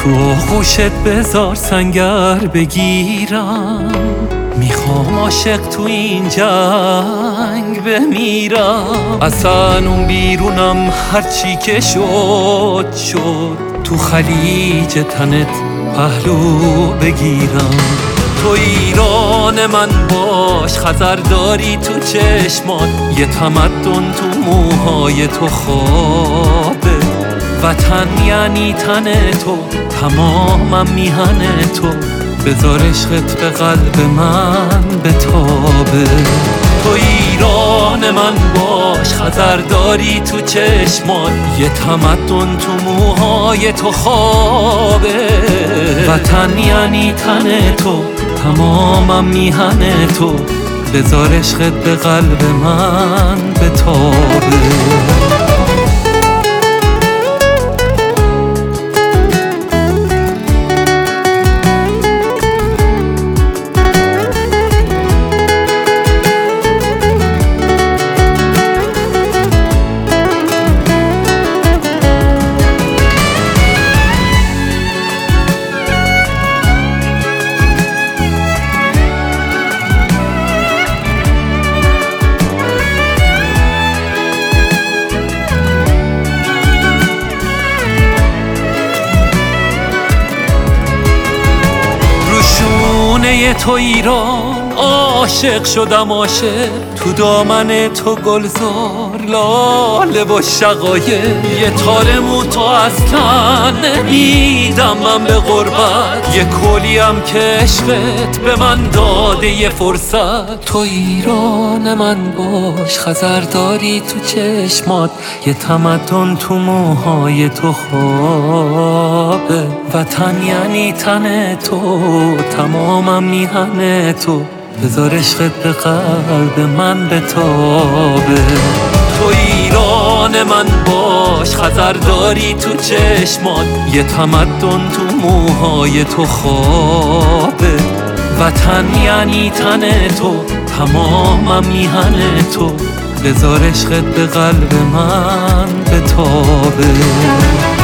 تو آغوشت بذار سنگر بگیرم، میخوام عاشق تو این جنگ بمیرم. اصلا اون بیرونم هرچی که شد تو خلیج تنت پهلو بگیرم. تو ایران من باش، خضر داری تو چشمات، یه تمدن تو موهای تو خوابه. وطن یعنی تن تو، تمامم میهن تو، بذار عشقت به قلب من بتابه. تو ایران من باش، خضر داری تو چشمات، یه تمدن تو موهای تو خوابه. وطن یعنی تن تو، تمامم میهن تو، بذار عشقت به قلب من بتابه. تو ایران عاشق شدم، عاشق تو دامن تو گلزار لاله و شقایق. یه تار مو تو اصلا نمیدم من به غربت، یه کلیم که عشقت به من داده یه فرصت. تو ایران من باش، خضر داری تو چشمات، یه تمدن تو موهای تو خوابه. وطن یعنی تن تو، تمامم میهن تو، بذار عشقت به قلب من بتابه. تو ایران من باش، خضر داری تو چشمات، یه تمدن تو موهای تو خوابه. وطن یعنی تن تو، تمامم میهن تو، بذار عشقت به قلب من بتابه.